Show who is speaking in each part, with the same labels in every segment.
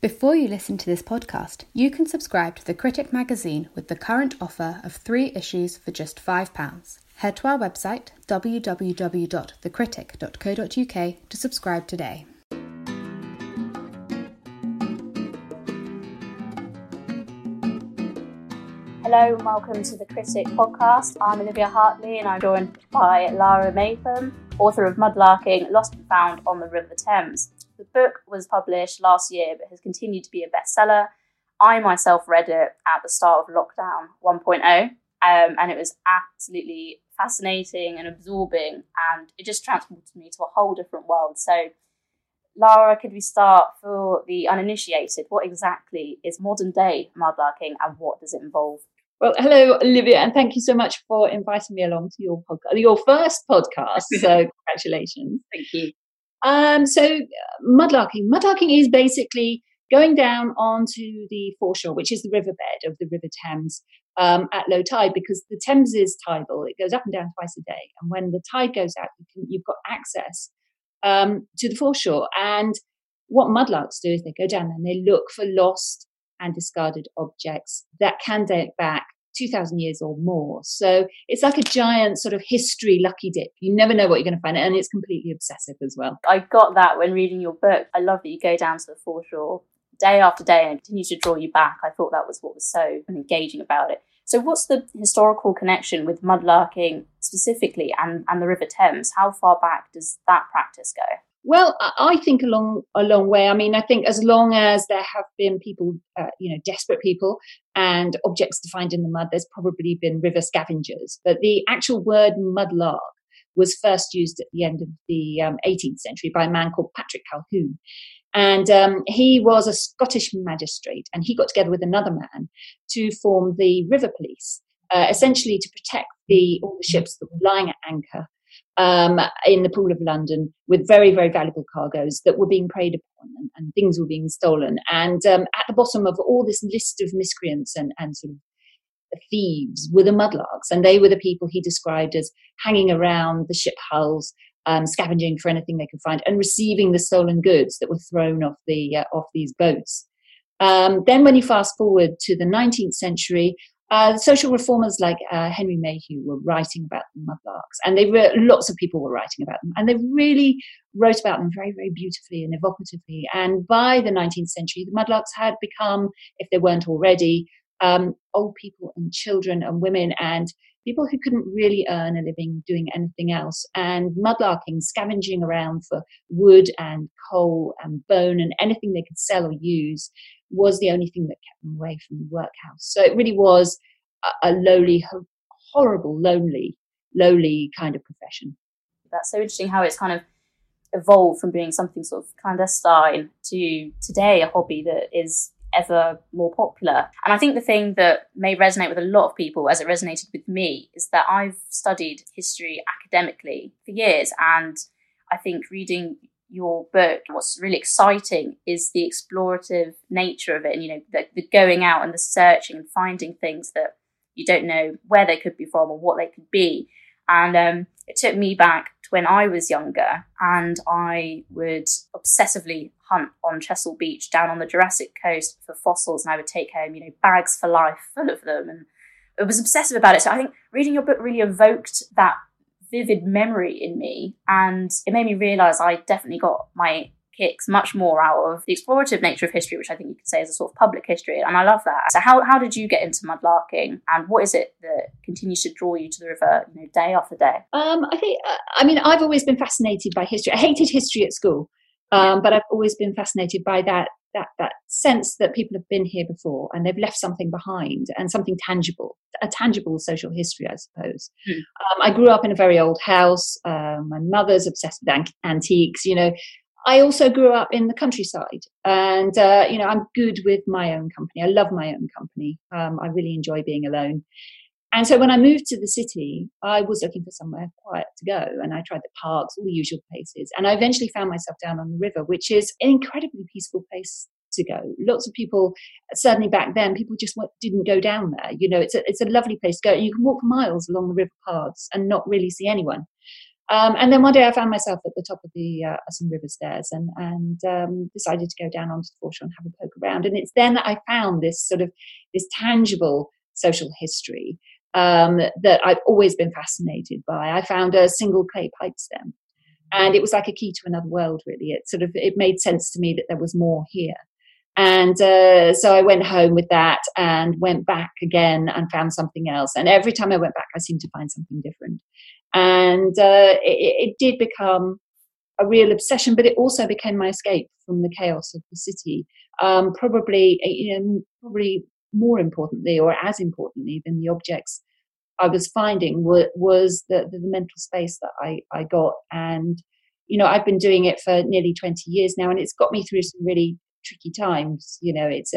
Speaker 1: Before you listen to this podcast, you can subscribe to The Critic magazine with the current offer of 3 issues for just £5. Head to our website, www.thecritic.co.uk, to subscribe today.
Speaker 2: Hello and welcome to The Critic podcast. I'm Olivia Hartley and I'm joined by Lara Maytham, author of Mudlarking, Lost and Found on the River Thames. The book was published last year but has continued to be a bestseller. I myself read it at the start of lockdown 1.0 and it was absolutely fascinating and absorbing, and it just transported me to a whole different world. So Lara, could we start for the uninitiated? What exactly is modern day mudlarking and what does it involve?
Speaker 3: Well, hello, Olivia, and thank you so much for inviting me along to your podcast, your first podcast. So congratulations.
Speaker 2: Thank you.
Speaker 3: Mudlarking is basically going down onto the foreshore, which is the riverbed of the River Thames, at low tide, because the Thames is tidal. It goes up and down twice a day. And when the tide goes out, you've got access to the foreshore. And what mudlarks do is they go down and they look for lost and discarded objects that can date back 2,000 years or more. So it's like a giant sort of history lucky dip. You never know what you're going to find, and it's completely obsessive as well.
Speaker 2: I got that when reading your book. I love that you go down to the foreshore day after day and continue to draw you back. I thought that was what was so engaging about it. So what's the historical connection with mudlarking specifically and the River Thames? How far back does that practice go?
Speaker 3: Well, I think a long way. I mean, I think as long as there have been people, desperate people and objects to find in the mud, there's probably been river scavengers. But the actual word mudlark was first used at the end of the 18th century by a man called Patrick Calhoun. And he was a Scottish magistrate, and he got together with another man to form the River Police, essentially to protect all the ships that were lying at anchor in the Pool of London with very, very valuable cargoes that were being preyed upon and things were being stolen. And at the bottom of all this list of miscreants and sort of thieves were the mudlarks, and they were the people he described as hanging around the ship hulls, scavenging for anything they could find and receiving the stolen goods that were thrown off these boats. Then when you fast forward to the 19th century, social reformers like Henry Mayhew were writing about the mudlarks, and lots of people were writing about them, and they really wrote about them very, very beautifully and evocatively. And by the 19th century, the mudlarks had become, if they weren't already, old people and children and women and people who couldn't really earn a living doing anything else. And mudlarking, scavenging around for wood and coal and bone and anything they could sell or use, was the only thing that kept them away from the workhouse. So it really was a lowly, horrible, lowly kind of profession.
Speaker 2: That's so interesting how it's kind of evolved from being something sort of clandestine to today a hobby that is ever more popular. And I think the thing that may resonate with a lot of people, as it resonated with me, is that I've studied history academically for years, and I think reading your book, what's really exciting is the explorative nature of it, and the going out and the searching and finding things that you don't know where they could be from or what they could be. And it took me back to when I was younger, and I would obsessively hunt on Chesil Beach down on the Jurassic coast for fossils, and I would take home, bags for life full of them, and I was obsessive about it. So I think reading your book really evoked that vivid memory in me, and it made me realise I definitely got my kicks much more out of the explorative nature of history, which I think you could say is a sort of public history, and I love that. So how did you get into mudlarking, and what is it that continues to draw you to the river, day after day?
Speaker 3: I've always been fascinated by history. I hated history at school, but I've always been fascinated by that sense that people have been here before and they've left something behind, and something tangible, a tangible social history, I suppose. I grew up in a very old house. My mother's obsessed with antiques. I also grew up in the countryside, and I'm good with my own company. I love my own company. I really enjoy being alone. And so when I moved to the city, I was looking for somewhere quiet to go, and I tried the parks, all the usual places. And I eventually found myself down on the river, which is an incredibly peaceful place to go. Lots of people, certainly back then, people just didn't go down there. It's a lovely place to go. You can walk for miles along the river paths and not really see anyone. And then one day I found myself at the top of the Ussing River stairs and decided to go down onto the foreshore and have a poke around. And it's then that I found this tangible social history that I've always been fascinated by. I found a single clay pipe stem, and it was like a key to another world, really. It made sense to me that there was more here. And so I went home with that and went back again and found something else. And every time I went back, I seemed to find something different. And it did become a real obsession, but it also became my escape from the chaos of the city. Probably more importantly, or as importantly than the objects I was finding, was the mental space that I got. And, I've been doing it for nearly 20 years now, and it's got me through some really tricky times. It's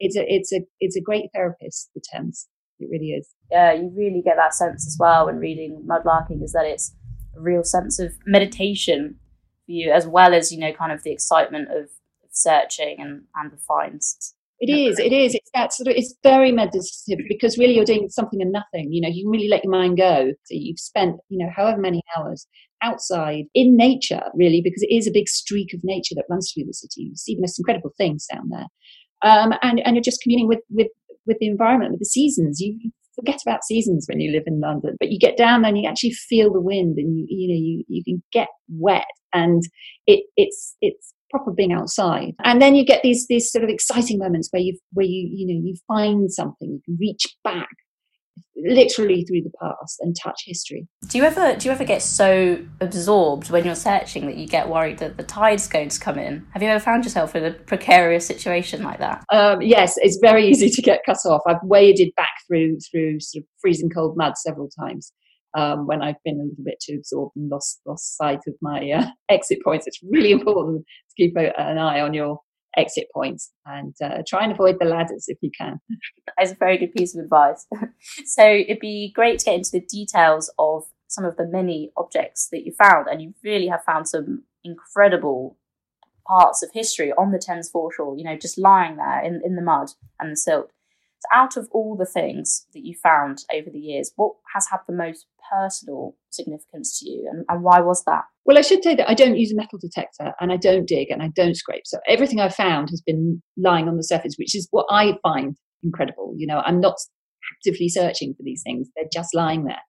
Speaker 3: a great therapist, the Thames. It really is.
Speaker 2: Yeah, you really get that sense as well when reading Mudlarking, is that it's a real sense of meditation for you, as well as, kind of the excitement of searching and the finds.
Speaker 3: It is. It's that it's very meditative, because really you're doing something and nothing. You can really let your mind go. So you've spent, however many hours outside in nature, really, because it is a big streak of nature that runs through the city. You see the most incredible things down there. And you're just communing with the environment, with the seasons. You forget about seasons when you live in London, but you get down there and you actually feel the wind, and you can get wet, and it's proper being outside. And then you get these sort of exciting moments where you find something, you can reach back literally through the past and touch history.
Speaker 2: Do you ever get so absorbed when you're searching that you get worried that the tide's going to come in? Have you ever found yourself in a precarious situation like that?
Speaker 3: Yes, it's very easy to get cut off. I've waded back through sort of freezing cold mud several times when I've been a little bit too absorbed and lost sight of my exit points. It's really important to keep an eye on your exit points and try and avoid the ladders if you can.
Speaker 2: That's a very good piece of advice. So it'd be great to get into the details of some of the many objects that you found, and you really have found some incredible parts of history on the Thames foreshore, just lying there in the mud and the silt. So out of all the things that you found over the years, what has had the most personal significance to you, and why was that?
Speaker 3: Well, I should say that I don't use a metal detector, and I don't dig, and I don't scrape. So everything I've found has been lying on the surface, which is what I find incredible. I'm not actively searching for these things. They're just lying there.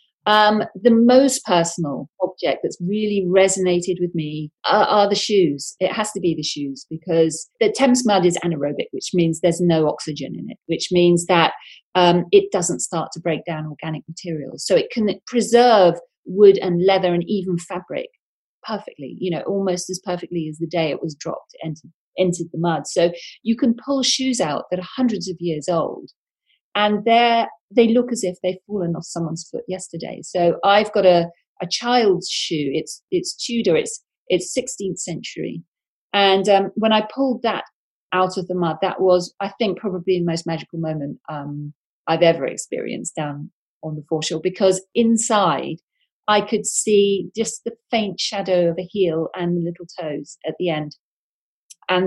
Speaker 3: The most personal object that's really resonated with me are the shoes. It has to be the shoes, because the Thames mud is anaerobic, which means there's no oxygen in it, which means that it doesn't start to break down organic materials. So it can preserve wood and leather and even fabric perfectly, almost as perfectly as the day it was dropped, entered the mud. So you can pull shoes out that are hundreds of years old, and they look as if they've fallen off someone's foot yesterday. So I've got a child's shoe. It's Tudor. It's 16th century. And when I pulled that out of the mud, that was, I think, probably the most magical moment I've ever experienced down on the foreshore, because inside I could see just the faint shadow of a heel and the little toes at the end, and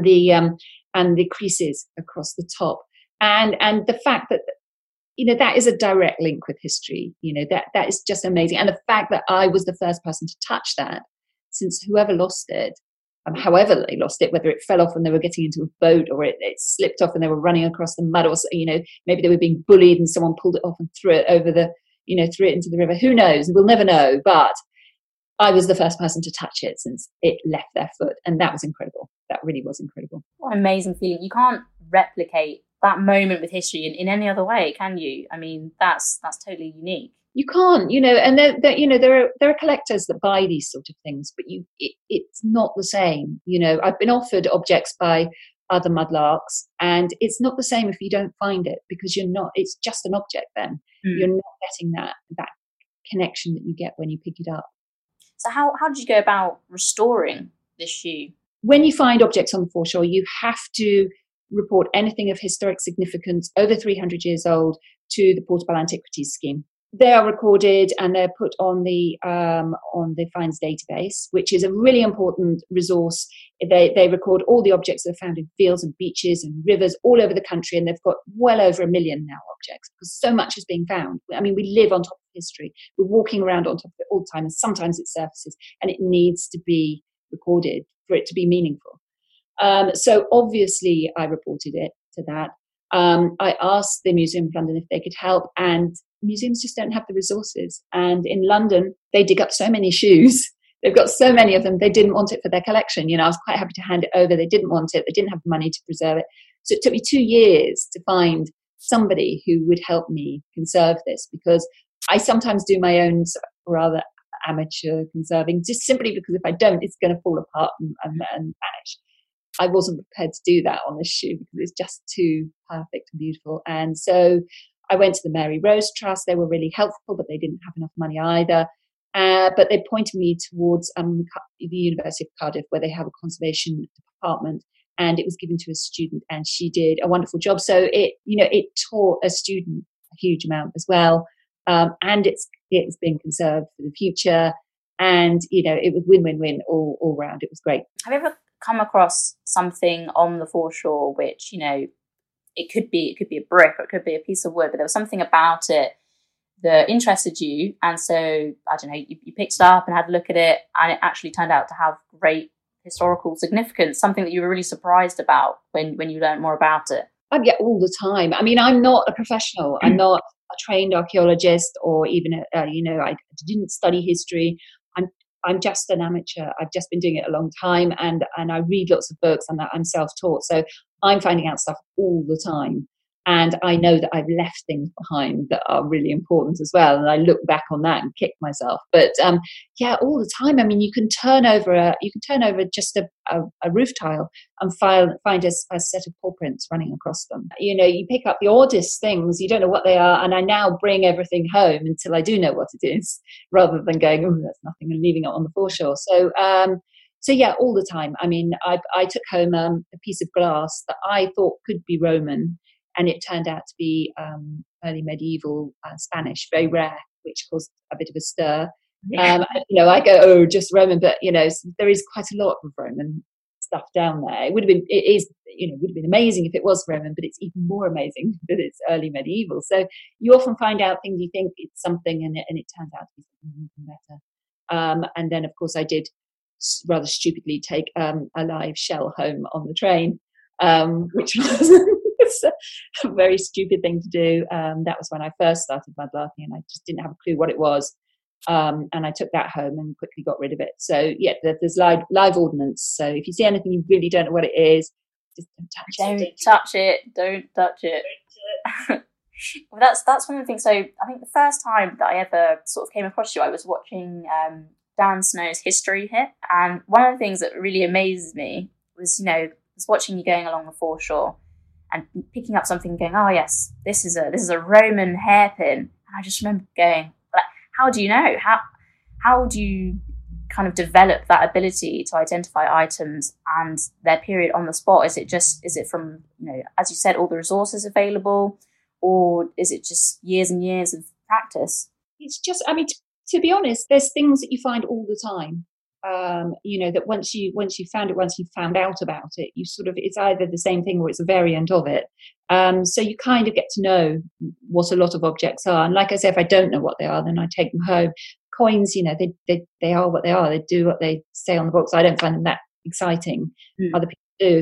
Speaker 3: the creases across the top, and the fact that that is a direct link with history. That is just amazing, and the fact that I was the first person to touch that, since whoever lost it, however they lost it, whether it fell off when they were getting into a boat, or it slipped off and they were running across the mud, or maybe they were being bullied and someone pulled it off and threw it over threw it into the river. Who knows? We'll never know. But I was the first person to touch it since it left their foot. And that was incredible. That really was incredible.
Speaker 2: What an amazing feeling. You can't replicate that moment with history in any other way, can you? I mean, that's totally unique.
Speaker 3: You can't, and there are collectors that buy these sort of things, but it's not the same. I've been offered objects by other mudlarks, and it's not the same if you don't find it, because it's just an object then. You're not getting that connection that you get when you pick it up.
Speaker 2: So how did you go about restoring this shoe?
Speaker 3: When you find objects on the foreshore, you have to report anything of historic significance over 300 years old to the Portable Antiquities Scheme. They are recorded and they're put on the finds database, which is a really important resource. They record all the objects that are found in fields and beaches and rivers all over the country, and they've got well over 1 million now objects, because so much is being found. I mean, we live on top of history. We're walking around on top of it all the time, and sometimes it surfaces, and it needs to be recorded for it to be meaningful. So obviously I reported it to that. I asked the Museum of London if they could help, and museums just don't have the resources. And in London, they dig up so many shoes. They've got so many of them. They didn't want it for their collection. I was quite happy to hand it over. They didn't want it. They didn't have the money to preserve it. So it took me 2 years to find somebody who would help me conserve this, because I sometimes do my own rather amateur conserving, just simply because if I don't, it's going to fall apart and vanish. I wasn't prepared to do that on this shoe because it's just too perfect and beautiful. And so I went to the Mary Rose Trust. They were really helpful, but they didn't have enough money either. But they pointed me towards the University of Cardiff, where they have a conservation department, and it was given to a student, and she did a wonderful job. So it taught a student a huge amount as well, and it's being conserved for the future. And it was win-win-win all round. It was great.
Speaker 2: Have you ever come across something on the foreshore which it could be a brick or it could be a piece of wood, but there was something about it that interested you, and so I don't know, you picked it up and had a look at it, and it actually turned out to have great historical significance, something that you were really surprised about when you learned more about it?
Speaker 3: Yeah, all the time. I mean, I'm not a professional. I'm not a trained archaeologist, or even I didn't study history. I'm just an amateur. I've just been doing it a long time, and I read lots of books, and I'm self-taught. So I'm finding out stuff all the time. And I know that I've left things behind that are really important as well. And I look back on that and kick myself. But all the time. I mean, you can turn over just a roof tile and find a set of paw prints running across them. You pick up the oddest things. You don't know what they are. And I now bring everything home until I do know what it is, rather than going, oh, that's nothing, and leaving it on the foreshore. So yeah, all the time. I mean, I took home a piece of glass that I thought could be Roman, and it turned out to be early medieval Spanish, very rare, which caused a bit of a stir. Yeah. I go, oh, just Roman, but there is quite a lot of Roman stuff down there. It would have been amazing if it was Roman, but it's even more amazing that it's early medieval. So you often find out things, you think it's something, and it turns out to be something even better. And then, of course, I did rather stupidly take a live shell home on the train, which was a very stupid thing to do. That was when I first started mudlarking, and I just didn't have a clue what it was. And I took that home and quickly got rid of it. So yeah, there's live ordnance. So if you see anything you really don't know what it is, just don't touch it. Don't touch it.
Speaker 2: Well, that's one of the things. So I think the first time that I ever sort of came across you, I was watching Dan Snow's History Hit, and one of the things that really amazed me was watching you going along the foreshore and picking up something and going, oh yes, this is a Roman hairpin. And I just remember going, like, how do you know? How do you kind of develop that ability to identify items and their period on the spot? Is it from, as you said, all the resources available, or is it just years and years of practice?
Speaker 3: It's just, I mean, to be honest, there's things that you find all the time. That once you found it, once you found out about it, it's either the same thing or it's a variant of it. So you kind of get to know what a lot of objects are. And like I say, if I don't know what they are, then I take them home. Coins, they are what they are. They do what they say on the box. I don't find them that exciting. Other people do.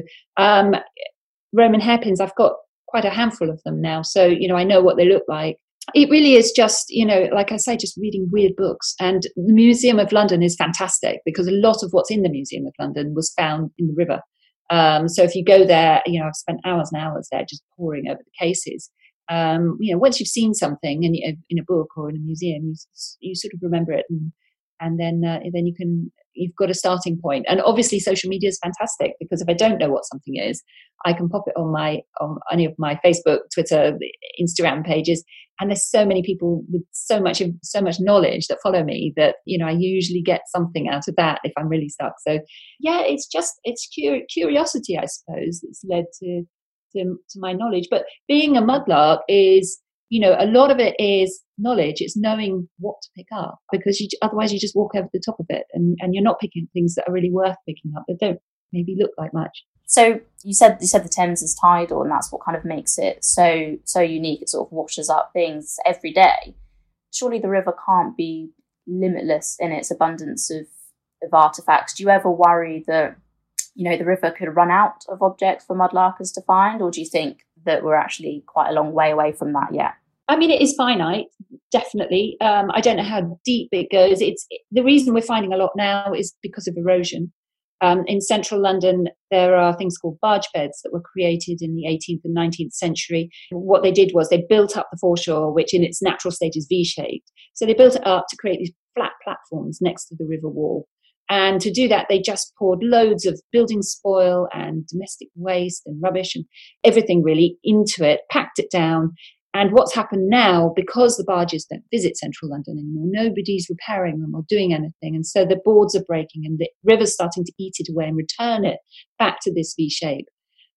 Speaker 3: Roman hairpins, I've got quite a handful of them now. So, I know what they look like. It really is just, like I say, just reading weird books. And the Museum of London is fantastic because a lot of what's in the Museum of London was found in the river. So if you go there, I've spent hours and hours there just poring over the cases. Once you've seen something in a book or in a museum, you sort of remember it, and then you've got a starting point. And obviously social media is fantastic because if I don't know what something is, I can pop it on any of my Facebook, Twitter, Instagram pages. And there's so many people with so much knowledge that follow me that, I usually get something out of that if I'm really stuck. So yeah, it's curiosity, I suppose, that's led to my knowledge. But being a mudlark is, a lot of it is knowledge. It's knowing what to pick up, because otherwise you just walk over the top of it, and you're not picking up things that are really worth picking up that don't maybe look like much.
Speaker 2: So you said the Thames is tidal, and that's what kind of makes it so unique. It sort of washes up things every day. Surely the river can't be limitless in its abundance of artifacts. Do you ever worry that, the river could run out of objects for mudlarkers to find, or do you think that we're actually quite a long way away from that yet?
Speaker 3: I mean, it is finite, definitely. I don't know how deep it goes. The reason we're finding a lot now is because of erosion. In central London, there are things called barge beds that were created in the 18th and 19th century. What they did was they built up the foreshore, which in its natural state is V-shaped. So they built it up to create these flat platforms next to the river wall. And to do that, they just poured loads of building spoil and domestic waste and rubbish and everything really into it, packed it down. And what's happened now, because the barges don't visit central London anymore, nobody's repairing them or doing anything. And so the boards are breaking and the river's starting to eat it away and return it back to this V shape.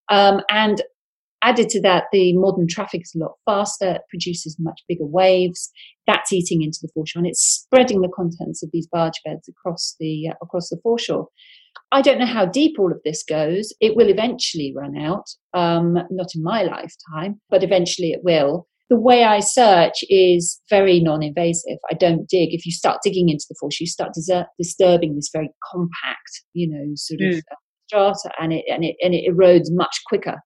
Speaker 3: And added to that, the modern traffic is a lot faster, it produces much bigger waves. That's eating into the foreshore, and it's spreading the contents of these barge beds across the foreshore. I don't know how deep all of this goes. It will eventually run out, not in my lifetime, but eventually it will. The way I search is very non-invasive. I don't dig. If you start digging into the foreshore, you start disturbing this very compact, sort of strata, and it erodes much quicker.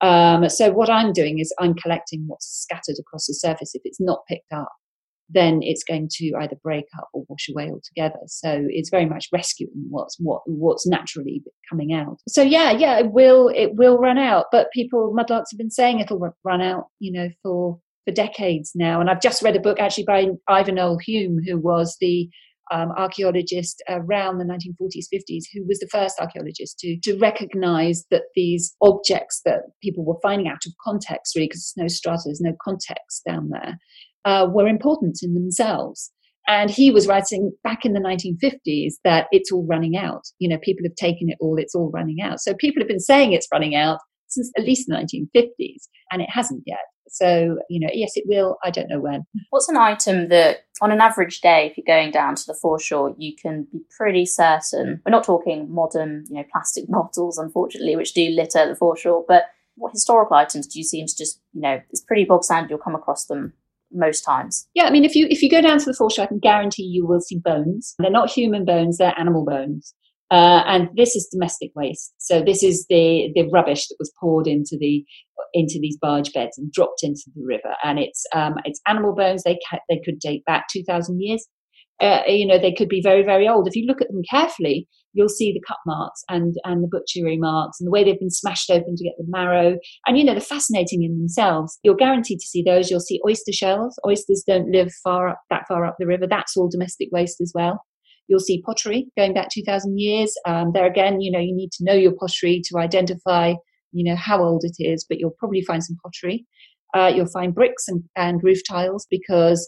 Speaker 3: So what I'm doing is I'm collecting what's scattered across the surface. If it's not picked up, then it's going to either break up or wash away altogether. So it's very much rescuing what's naturally coming out. So yeah, it will run out. But mudlarks have been saying it'll run out, for decades now. And I've just read a book actually by Ivan Noel Hume, who was the archaeologist around the 1940s, 50s, who was the first archaeologist to recognize that these objects that people were finding out of context, really, because there's no strata, there's no context down there, were important in themselves. And he was writing back in the 1950s that it's all running out. People have taken it all, it's all running out. So people have been saying it's running out since at least the 1950s, and it hasn't yet. So, yes, it will. I don't know when.
Speaker 2: What's an item that, on an average day, if you're going down to the foreshore, you can be pretty certain, we're not talking modern, plastic bottles, unfortunately, which do litter the foreshore, but what historical items do you seem to just, it's pretty bog standard, you'll come across them most times?
Speaker 3: Yeah, I mean, if you go down to the foreshore, I can guarantee you will see bones. They're not human bones, they're animal bones. And this is domestic waste. So this is the rubbish that was poured into these barge beds and dropped into the river. And it's animal bones. They could date back 2,000 years. They could be very, very old. If you look at them carefully, you'll see the cut marks and the butchery marks and the way they've been smashed open to get the marrow. And, they're fascinating in themselves. You're guaranteed to see those. You'll see oyster shells. Oysters don't live that far up the river. That's all domestic waste as well. You'll see pottery going back 2,000 years. There again, you need to know your pottery to identify, how old it is, but you'll probably find some pottery. You'll find bricks and roof tiles because,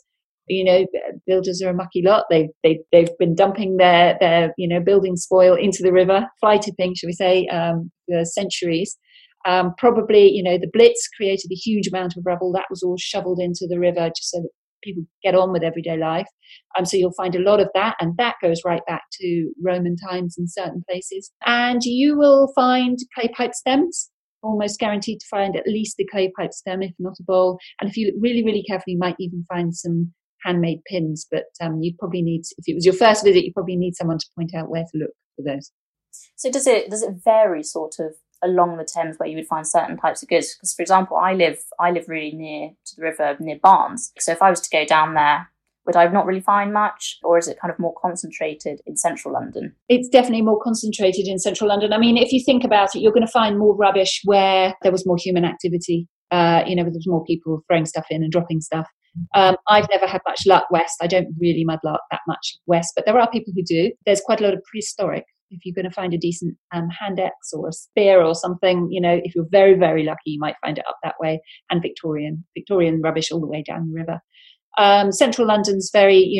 Speaker 3: builders are a mucky lot. They've been dumping their building spoil into the river, fly tipping, shall we say, for centuries. Probably, the Blitz created a huge amount of rubble. That was all shoveled into the river just so that people get on with everyday life. So you'll find a lot of that, and that goes right back to Roman times in certain places. And you will find clay pipe stems, almost guaranteed to find at least a clay pipe stem, if not a bowl. And if you look really, really carefully, you might even find some handmade pins. But you'd probably need, if it was your first visit, you probably need someone to point out where to look for those.
Speaker 2: So does it vary sort of along the Thames where you would find certain types of goods? Because, for example, I live really near to the river, near Barnes. So if I was to go down there, would I not really find much, or is it kind of more concentrated in central London?
Speaker 3: It's definitely more concentrated in central London. I mean, if you think about it, you're going to find more rubbish where there was more human activity, where there's more people throwing stuff in and dropping stuff. I've never had much luck west. I don't really mudlark that much west, but there are people who do. There's quite a lot of prehistoric. If you're going to find a decent hand axe or a spear or something, if you're very, very lucky, you might find it up that way. And Victorian rubbish all the way down the river. Central London's very,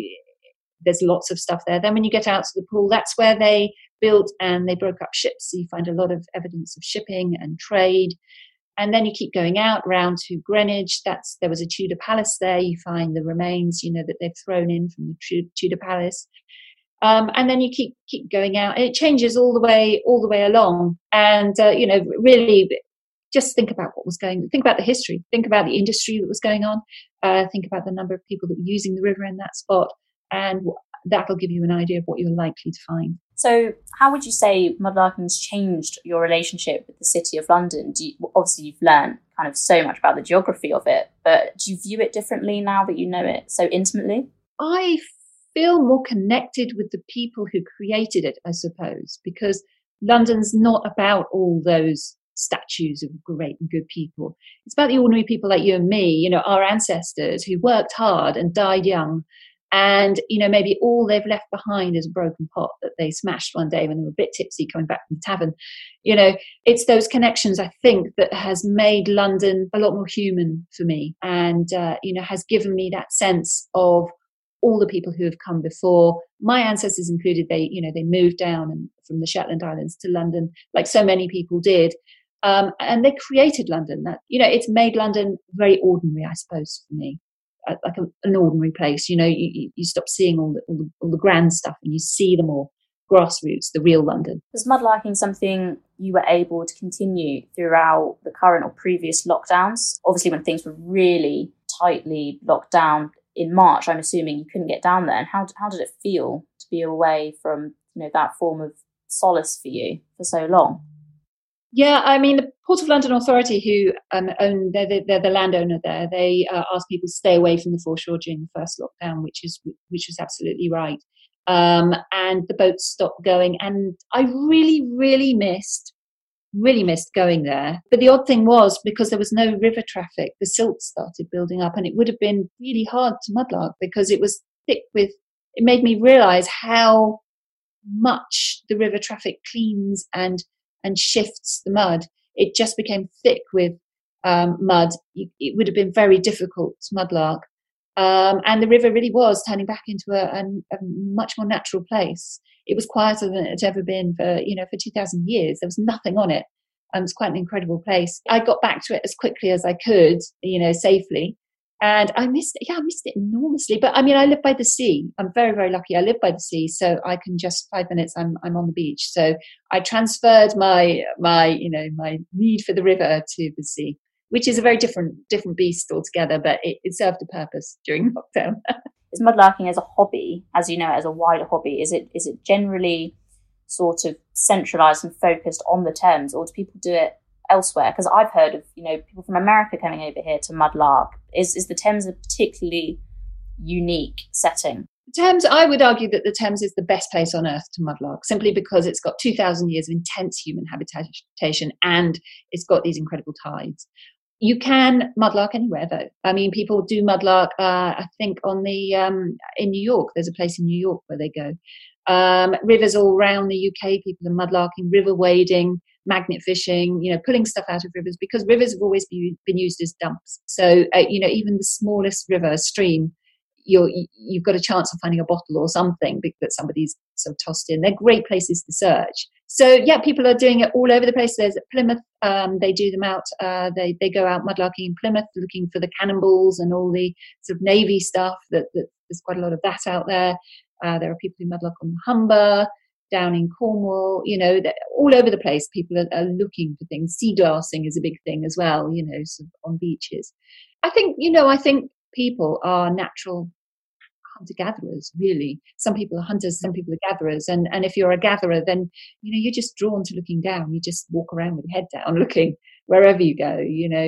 Speaker 3: there's lots of stuff there. Then when you get out to the pool, that's where they built and they broke up ships. So you find a lot of evidence of shipping and trade. And then you keep going out round to Greenwich. There was a Tudor palace there. You find the remains, that they've thrown in from the Tudor palace. And then you keep going out. It changes all the way along. And, really just think about think about the history, think about the industry that was going on, think about the number of people that were using the river in that spot. And that'll give you an idea of what you're likely to find.
Speaker 2: So how would you say mudlarking's changed your relationship with the City of London? Obviously, you've learned kind of so much about the geography of it, but do you view it differently now that you know it so intimately?
Speaker 3: I feel more connected with the people who created it, I suppose, because London's not about all those statues of great and good people. It's about the ordinary people like you and me, our ancestors who worked hard and died young. And, maybe all they've left behind is a broken pot that they smashed one day when they were a bit tipsy coming back from the tavern. It's those connections, I think, that has made London a lot more human for me and, has given me that sense of all the people who have come before. My ancestors included, they moved down from the Shetland Islands to London, like so many people did. And they created London. It's made London very ordinary, I suppose, for me. Like an ordinary place, you stop seeing all the grand stuff and you see the more grassroots, the real London.
Speaker 2: Was mudlarking something you were able to continue throughout the current or previous lockdowns? Obviously, when things were really tightly locked down in March, I'm assuming you couldn't get down there. And how did it feel to be away from that form of solace for you for so long?
Speaker 3: Yeah, I mean, the Port of London Authority, who they're the landowner there, they asked people to stay away from the foreshore during the first lockdown, which was absolutely right. And the boats stopped going, and I really, really missed going there. But the odd thing was, because there was no river traffic, the silt started building up, and it would have been really hard to mudlark because it was thick with. It made me realise how much the river traffic cleans and shifts the mud. It just became thick with mud. It would have been very difficult to mudlark. And the river really was turning back into a much more natural place. It was quieter than it had ever been for 2,000 years. There was nothing on it. It was quite an incredible place. I got back to it as quickly as I could, safely. And I missed it enormously. But I mean, I live by the sea. I'm very, very lucky. I live by the sea, so I can just 5 minutes. I'm on the beach. So I transferred my need for the river to the sea, which is a very different beast altogether. But it served a purpose during lockdown.
Speaker 2: Is mudlarking as a hobby, as you know, as a wider hobby? Is it generally sort of centralised and focused on the Thames, or do people do it elsewhere? Because I've heard of people from America coming over here to mudlark. Is the Thames a particularly unique setting?
Speaker 3: The Thames, I would argue that the Thames is the best place on earth to mudlark, simply because it's got 2,000 years of intense human habitation and it's got these incredible tides. You can mudlark anywhere, though. I mean, people do mudlark. I think in New York, there's a place in New York where they go. Rivers all around the UK, people are mudlarking, river wading, magnet fishing, pulling stuff out of rivers, because rivers have always been used as dumps. So, even the smallest river, stream, you've got a chance of finding a bottle or something that somebody's sort of tossed in. They're great places to search. So, yeah, people are doing it all over the place. There's at Plymouth, they do them out. They go out mudlarking in Plymouth, looking for the cannonballs and all the sort of Navy stuff. That there's quite a lot of that out there. There are people who mudlark on the Humber, down in Cornwall, all over the place. People are looking for things. Sea glassing is a big thing as well, sort of on beaches. I think people are natural hunter-gatherers, really. Some people are hunters, some people are gatherers. And if you're a gatherer, then, you're just drawn to looking down. You just walk around with your head down, looking wherever you go.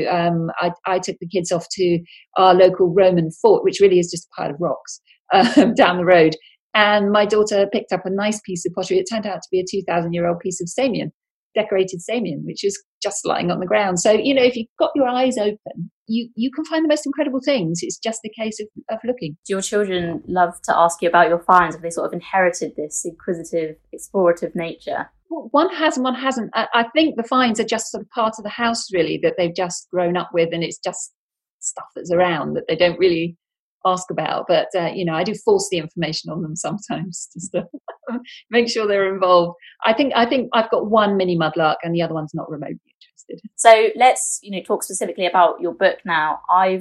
Speaker 3: I took the kids off to our local Roman fort, which really is just a pile of rocks down the road. And my daughter picked up a nice piece of pottery. It turned out to be a 2,000-year-old piece of Samian, decorated Samian, which is just lying on the ground. So, if you've got your eyes open, you can find the most incredible things. It's just a case of looking.
Speaker 2: Do your children love to ask you about your finds? Have they sort of inherited this inquisitive, explorative nature?
Speaker 3: Well, one has and one hasn't. I think the finds are just sort of part of the house, really, that they've just grown up with, and it's just stuff that's around that they don't really ask about. But I do force the information on them sometimes just to make sure they're involved. I think I've got one mini mudlark and the other one's not remotely interested.
Speaker 2: So let's, talk specifically about your book now.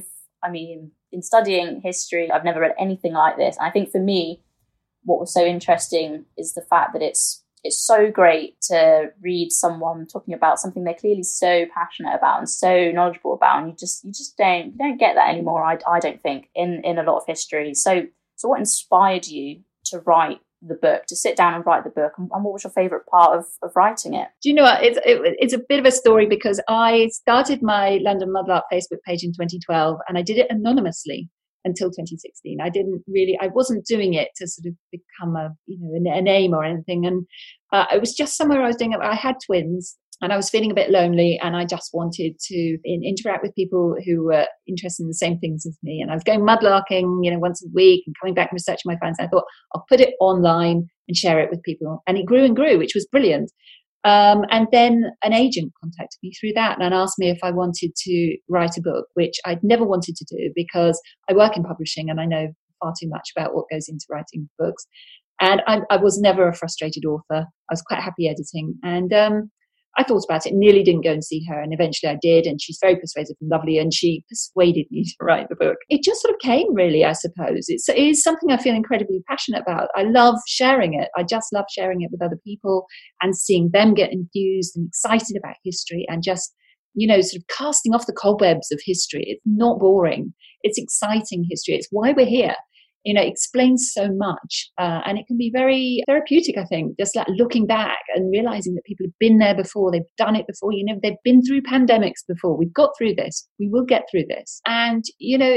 Speaker 2: In studying history, I've never read anything like this. And I think for me, what was so interesting is the fact that it's so great to read someone talking about something they're clearly so passionate about and so knowledgeable about, and you just don't get that anymore. I don't think in a lot of history. So what inspired you to write the book, to sit down and write the book, and what was your favourite part of writing it?
Speaker 3: Do you know what? It's a bit of a story, because I started my London Mudlark Facebook page in 2012, and I did it anonymously until 2016. I wasn't doing it to sort of become a name or anything. And it was just somewhere I was doing it. I had twins and I was feeling a bit lonely, and I just wanted to interact with people who were interested in the same things as me. And I was going mudlarking, once a week, and coming back and researching my finds. I thought I'll put it online and share it with people. And it grew and grew, which was brilliant. And then an agent contacted me through that and asked me if I wanted to write a book, which I'd never wanted to do because I work in publishing and I know far too much about what goes into writing books. And I was never a frustrated author. I was quite happy editing. And I thought about it, nearly didn't go and see her. And eventually I did. And she's very persuasive and lovely. And she persuaded me to write the book. It just sort of came, really, I suppose. It is something I feel incredibly passionate about. I love sharing it. I just love sharing it with other people and seeing them get enthused and excited about history and just, sort of casting off the cobwebs of history. It's not boring. It's exciting history. It's why we're here. It explains so much, and it can be very therapeutic, I think, just like looking back and realizing that people have been there before, they've done it before, they've been through pandemics before, we've got through this, we will get through this. And,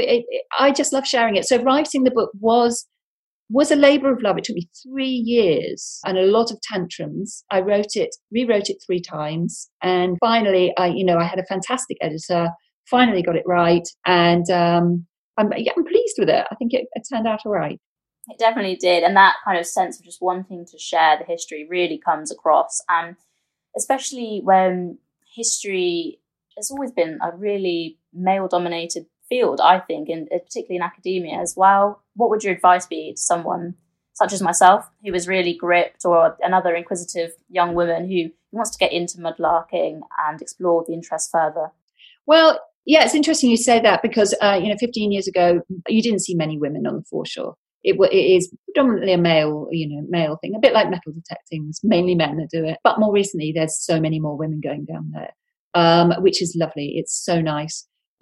Speaker 3: I just love sharing it. So writing the book was a labor of love. It took me 3 years and a lot of tantrums. I rewrote it 3 times. And finally, I had a fantastic editor, finally got it right. And, I'm pleased with it. I think it turned out all right.
Speaker 2: It definitely did. And that kind of sense of just wanting to share the history really comes across. And especially when history has always been a really male-dominated field, I think, and particularly in academia as well. What would your advice be to someone such as myself, who was really gripped, or another inquisitive young woman who wants to get into mudlarking and explore the interest further?
Speaker 3: Well, yeah, it's interesting you say that because, 15 years ago, you didn't see many women on the foreshore. It is predominantly a male thing, a bit like metal detecting. It's mainly men that do it. But more recently, there's so many more women going down there, which is lovely. It's so nice.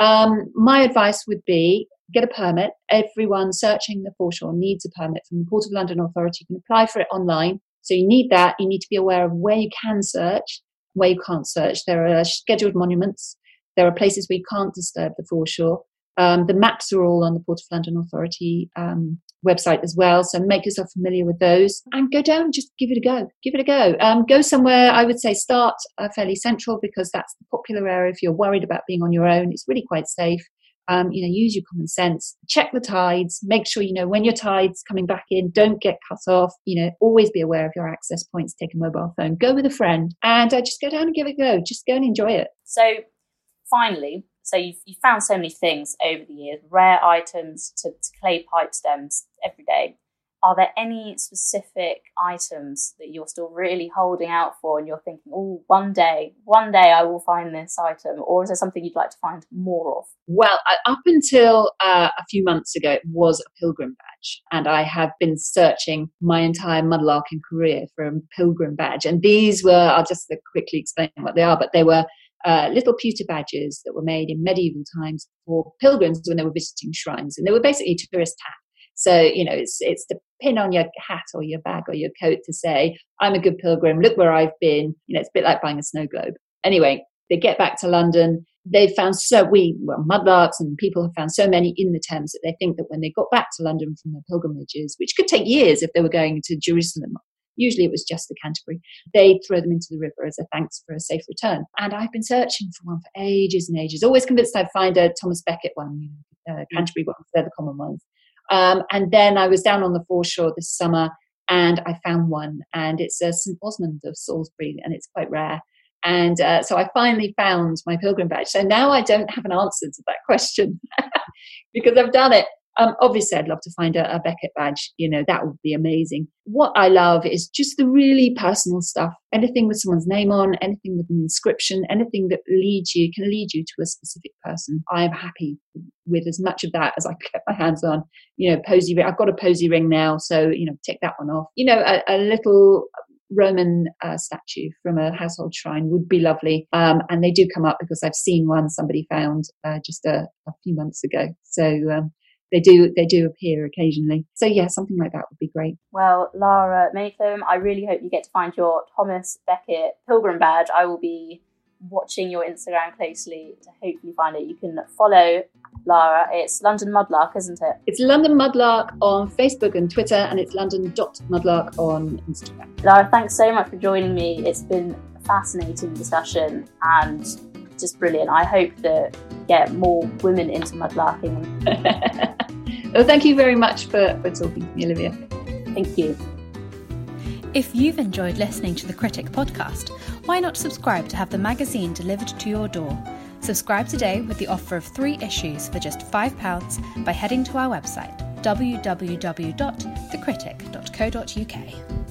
Speaker 3: My advice would be get a permit. Everyone searching the foreshore needs a permit from the Port of London Authority. You can apply for it online. So you need that. You need to be aware of where you can search, where you can't search. There are scheduled monuments. There are places where you can't disturb the foreshore. The maps are all on the Port of London Authority website as well. So make yourself familiar with those and go down and just give it a go. Go somewhere, I would say start fairly central because that's the popular area. If you're worried about being on your own, it's really quite safe. Use your common sense. Check the tides. Make sure when your tide's coming back in. Don't get cut off. Always be aware of your access points. Take a mobile phone. Go with a friend and just go down and give it a go. Just go and enjoy it.
Speaker 2: So finally, you've found so many things over the years, rare items to clay pipe stems every day. Are there any specific items that you're still really holding out for and you're thinking, oh, one day I will find this item? Or is there something you'd like to find more of?
Speaker 3: Well, up until a few months ago, it was a pilgrim badge. And I have been searching my entire mudlarking career for a pilgrim badge. And these were, I'll just quickly explain what they are, but they were little pewter badges that were made in medieval times for pilgrims when they were visiting shrines. And they were basically a tourist hat. So, it's to pin on your hat or your bag or your coat to say, I'm a good pilgrim, look where I've been. It's a bit like buying a snow globe. Anyway, they get back to London. They found mudlarks and people have found so many in the Thames that they think that when they got back to London from their pilgrimages, which could take years if they were going to Jerusalem, usually it was just the Canterbury, they'd throw them into the river as a thanks for a safe return. And I've been searching for one for ages and ages, always convinced I'd find a Thomas Becket one, Canterbury ones, they're the common ones. And then I was down on the foreshore this summer and I found one, and it's a St. Osmond of Salisbury, and it's quite rare. And so I finally found my pilgrim badge. So now I don't have an answer to that question because I've done it. Obviously, I'd love to find a Beckett badge. That would be amazing. What I love is just the really personal stuff. Anything with someone's name on, anything with an inscription, anything that can lead you to a specific person. I'm happy with as much of that as I can get my hands on. Posy ring. I've got a posy ring now, so take that one off. A little Roman statue from a household shrine would be lovely, and they do come up because I've seen one somebody found just a few months ago. So they do appear occasionally. So yeah, something like that would be great.
Speaker 2: Well, Lara Maycomb, I really hope you get to find your Thomas Beckett pilgrim badge. I will be watching your Instagram closely to hopefully find it. You can follow Lara. It's London Mudlark, isn't it?
Speaker 3: It's London Mudlark on Facebook and Twitter, and it's london.mudlark on Instagram.
Speaker 2: Lara, thanks so much for joining me. It's been a fascinating discussion and just brilliant. I hope that we get more women into mudlarking.
Speaker 3: Well, thank you very much for talking to me, Olivia.
Speaker 2: Thank you.
Speaker 1: If you've enjoyed listening to the Critic podcast, why not subscribe to have the magazine delivered to your door? Subscribe today with the offer of 3 issues for just £5 by heading to our website www.thecritic.co.uk.